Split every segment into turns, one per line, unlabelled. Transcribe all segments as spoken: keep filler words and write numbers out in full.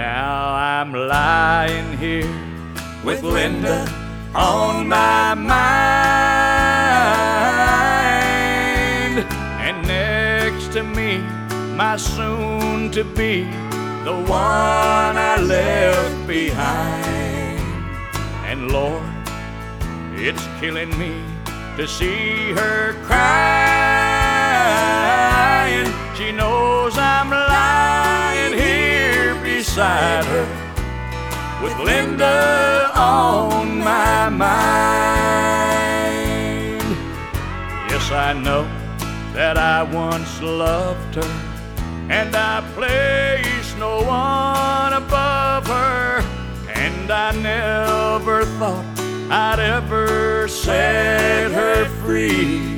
Now I'm lying here with Linda on my mind, and next to me, my soon-to-be, the one I left behind. And Lord, it's killing me to see her crying. She knows I'm lying here beside her with Linda on my mind. Yes, I know that I once loved her, and I placed no one above her, and I never thought I'd ever set her free.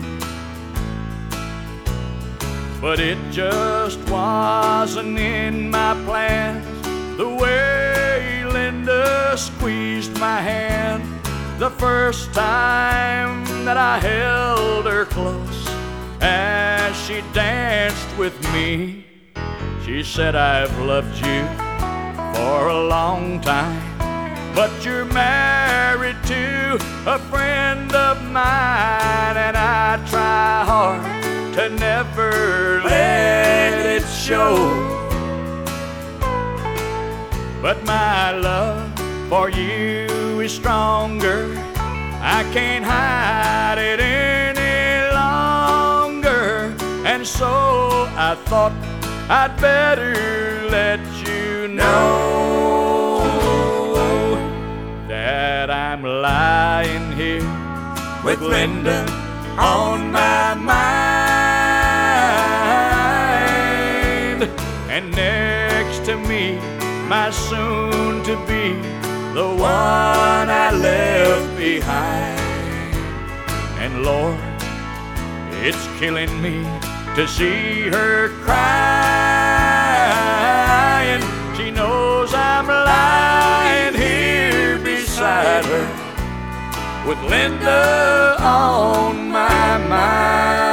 But it just wasn't in my plans, the way Linda squeezed my hand the first time that I held her close as she danced with me. She said, I've loved you for a long time, but you're married to a friend of mine, and I try hard to never let it show. But my love for you is stronger, I can't hide it any longer. And so I thought I'd better let you know that I'm lying here with Linda on my mind, and next to me, my soon-to-be, the one I left behind. And Lord, it's killing me to see her crying. She knows I'm lying here beside her with Linda on my mind.